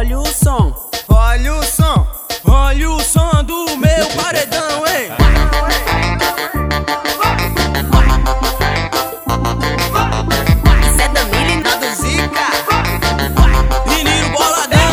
Olha o som, olha o som, olha o som do meu paredão, hein? Isso é Danilo e Nando Zica. Menino boladão.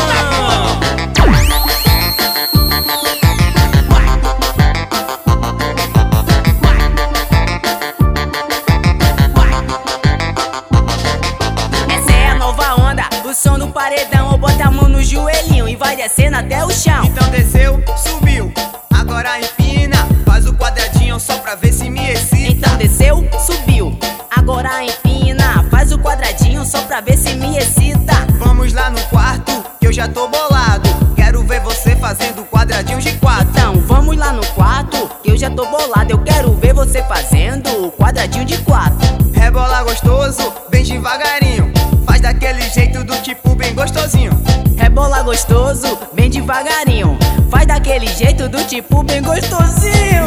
Essa é a nova onda, o som do paredão. Eu boto a mão no joelhinho e vai descendo até o chão. então desceu, subiu, agora empina, faz o quadradinho só pra ver se me excita. Então desceu, subiu, agora empina, faz o quadradinho só pra ver se me excita. Vamos lá no quarto, que eu já tô bolado, quero ver você fazendo quadradinho de quatro. Então vamos lá no quarto, que eu já tô bolado. Eu quero ver você fazendo o quadradinho de 4. Rebola gostoso, bem devagarinho, faz daquele jeito do tipo bem gostosinho. Rebola gostoso, bem devagarinho, faz daquele jeito do tipo bem gostosinho.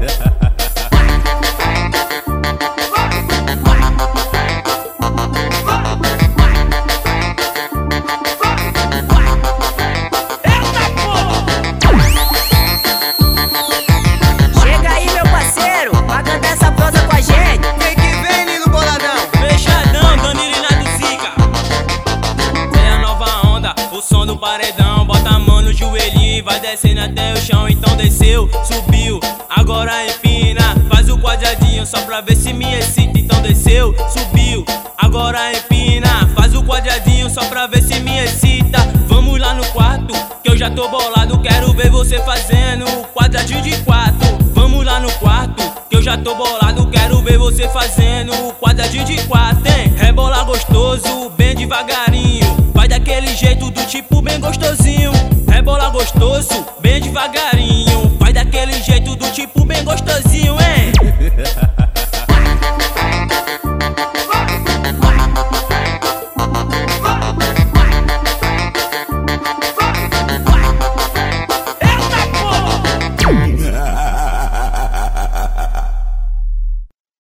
Chega aí, meu parceiro, pra cantar essa prosa com a gente. Vem que vem, lindo boladão. Fechadão, Danilo e Nando Zica. É a nova onda, o som do paredão. Bota a mão no joelhinho e vai descendo até o chão. Então desceu, subiu, agora empina, faz o quadradinho só pra ver se me excita. Então desceu, subiu, agora empina, faz o quadradinho só pra ver se me excita. Vamos lá no quarto, que eu já tô bolado, quero ver você fazendo o quadradinho de 4. Vamos lá no quarto, que eu já tô bolado, quero ver você fazendo o quadradinho de 4, hein? Rebola gostoso, bem devagarinho, vai daquele jeito do tipo bem gostosinho.